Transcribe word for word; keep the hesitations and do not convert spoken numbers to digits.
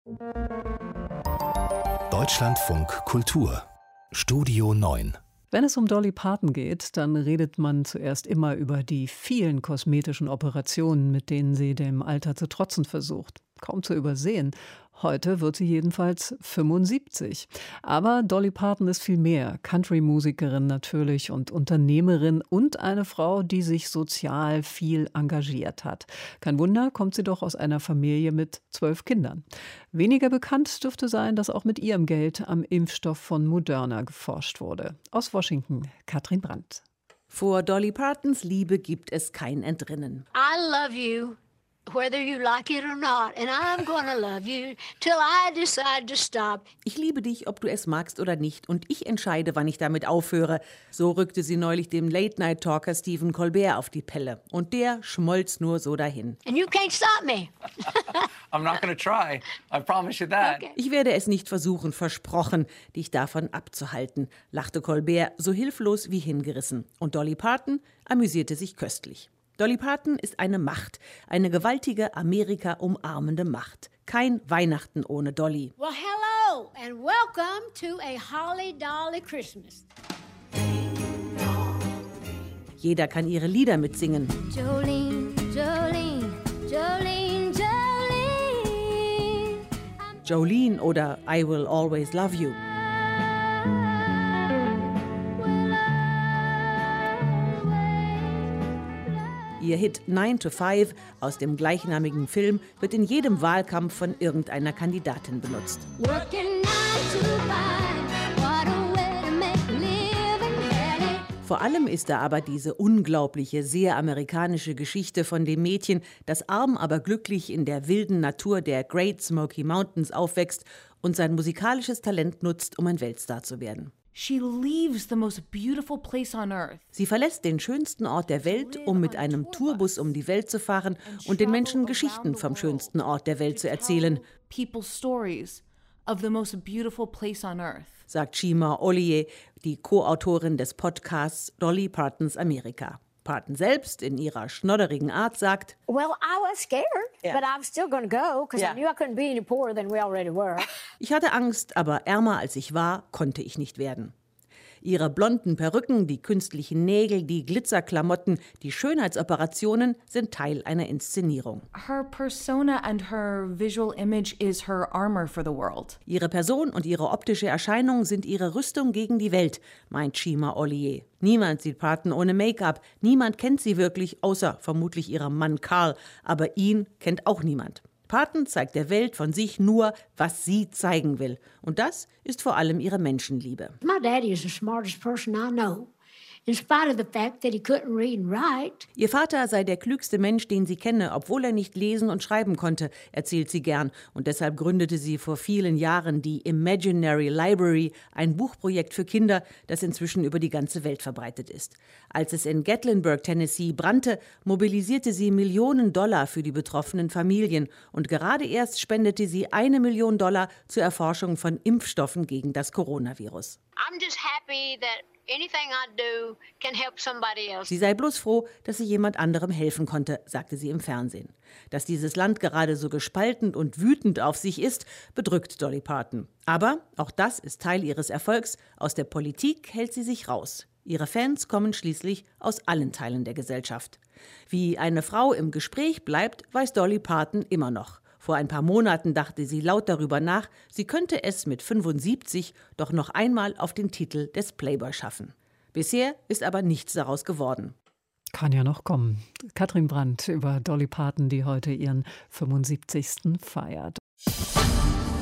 Deutschlandfunk Kultur Studio neun. Wenn es um Dolly Parton geht, dann redet man zuerst immer über die vielen kosmetischen Operationen, mit denen sie dem Alter zu trotzen versucht. Kaum zu übersehen. Heute wird sie jedenfalls fünfundsiebzig. Aber Dolly Parton ist viel mehr. Country-Musikerin natürlich und Unternehmerin und eine Frau, die sich sozial viel engagiert hat. Kein Wunder, kommt sie doch aus einer Familie mit zwölf Kindern. Weniger bekannt dürfte sein, dass auch mit ihrem Geld am Impfstoff von Moderna geforscht wurde. Aus Washington, Katrin Brandt. Vor Dolly Partons Liebe gibt es kein Entrinnen. I love you. Whether you like it or not, and I'm gonna love you till I decide to stop. Ich liebe dich, ob du es magst oder nicht, und ich entscheide, wann ich damit aufhöre. So rückte sie neulich dem Late-Night-Talker Stephen Colbert auf die Pelle. Und der schmolz nur so dahin. And you can't stop me. I'm not gonna try. I promise you that. Okay. Ich werde es nicht versuchen, versprochen, dich davon abzuhalten, lachte Colbert, so hilflos wie hingerissen. Und Dolly Parton amüsierte sich köstlich. Dolly Parton ist eine Macht, eine gewaltige Amerika umarmende Macht. Kein Weihnachten ohne Dolly. Well, hello and welcome to a holly dolly Christmas. Jeder kann ihre Lieder mitsingen. Jolene, Jolene, Jolene, Jolene. Jolene oder I Will Always Love You. Ihr Hit nine to five aus dem gleichnamigen Film wird in jedem Wahlkampf von irgendeiner Kandidatin benutzt. Vor allem ist da aber diese unglaubliche, sehr amerikanische Geschichte von dem Mädchen, das arm, aber glücklich in der wilden Natur der Great Smoky Mountains aufwächst und sein musikalisches Talent nutzt, um ein Weltstar zu werden. She leaves the most beautiful place on earth. Sie verlässt den schönsten Ort der Welt, um mit einem Tourbus um die Welt zu fahren und den Menschen Geschichten vom schönsten Ort der Welt zu erzählen, People's stories of the most beautiful place on earth. sagt Chima Ollier, die Co-Autorin des Podcasts Dolly Partons Amerika. Parton selbst in ihrer schnodderigen Art sagt: Well, I was scared, Yeah. but I was still going to go because Yeah. I knew I couldn't be any poorer than we already were. Ich hatte Angst, aber ärmer als ich war, konnte ich nicht werden. Ihre blonden Perücken, die künstlichen Nägel, die Glitzerklamotten, die Schönheitsoperationen sind Teil einer Inszenierung. Her persona and her visual image is her armor for the world. Ihre Person und ihre optische Erscheinung sind ihre Rüstung gegen die Welt, meint Chima Ollier. Niemand sieht Parton ohne Make-up, niemand kennt sie wirklich, außer vermutlich ihrem Mann Carl, aber ihn kennt auch niemand. Parton zeigt der Welt von sich nur, was sie zeigen will. Und das ist vor allem ihre Menschenliebe. My daddy is the smartest person I know, in spite of the fact that he couldn't read and write. Ihr Vater sei der klügste Mensch, den sie kenne, obwohl er nicht lesen und schreiben konnte, erzählt sie gern. Und deshalb gründete sie vor vielen Jahren die Imaginary Library, ein Buchprojekt für Kinder, das inzwischen über die ganze Welt verbreitet ist. Als es in Gatlinburg, Tennessee brannte, mobilisierte sie Millionen Dollar für die betroffenen Familien. Und gerade erst spendete sie eine Million Dollar zur Erforschung von Impfstoffen gegen das Coronavirus. I'm just happy that anything I do can help somebody else. Sie sei bloß froh, dass sie jemand anderem helfen konnte, sagte sie im Fernsehen. Dass dieses Land gerade so gespalten und wütend auf sich ist, bedrückt Dolly Parton. Aber auch das ist Teil ihres Erfolgs. Aus der Politik hält sie sich raus. Ihre Fans kommen schließlich aus allen Teilen der Gesellschaft. Wie eine Frau im Gespräch bleibt, weiß Dolly Parton immer noch. Vor ein paar Monaten dachte sie laut darüber nach, sie könnte es mit fünfundsiebzig doch noch einmal auf den Titel des Playboy schaffen. Bisher ist aber nichts daraus geworden. Kann ja noch kommen. Katrin Brandt über Dolly Parton, die heute ihren fünfundsiebzigsten feiert.